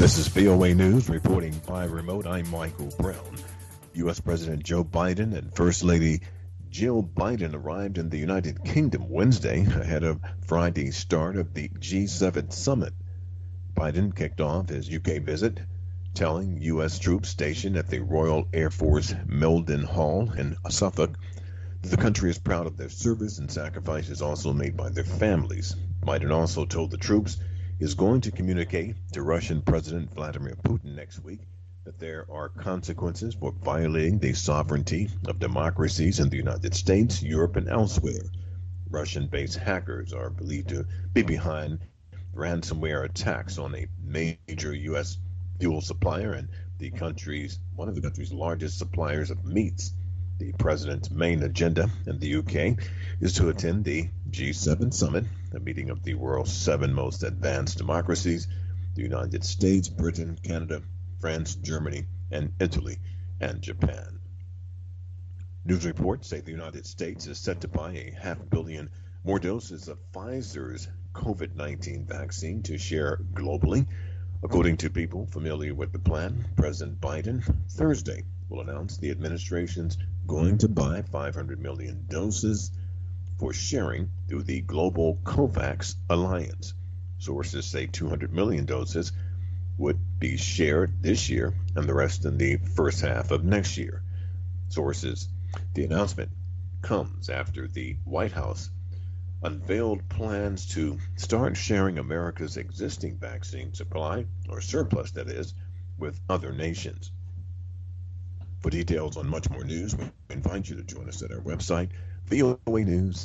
This is VOA News reporting by remote. I'm Michael Brown. U.S. President Joe Biden and First Lady Jill Biden arrived in the United Kingdom Wednesday ahead of Friday's start of the G7 summit. Biden kicked off his UK visit, telling U.S. troops stationed at the Royal Air Force Meldon Hall in Suffolk that the country is proud of their service and sacrifices also made by their families. Biden also told the troops is going to communicate to Russian President Vladimir Putin next week that there are consequences for violating the sovereignty of democracies in the United States, Europe, and elsewhere. Russian-based hackers are believed to be behind ransomware attacks on a major U.S. fuel supplier and one of the country's largest suppliers of meats. The president's main agenda in the UK is to attend the G7 summit, a meeting of the world's 7 most advanced democracies, the United States, Britain, Canada, France, Germany, and Italy, and Japan. News reports say the United States is set to buy 500 million more doses of Pfizer's COVID-19 vaccine to share globally. According to people familiar with the plan, President Biden Thursday will announce the administration's going to buy 500 million doses for sharing through the global COVAX alliance. Sources say 200 million doses would be shared this year and the rest in the first half of next year. The announcement comes after the White House unveiled plans to start sharing America's existing vaccine supply, or surplus that is, with other nations. For details on much more news, we invite you to join us at our website, VOA News.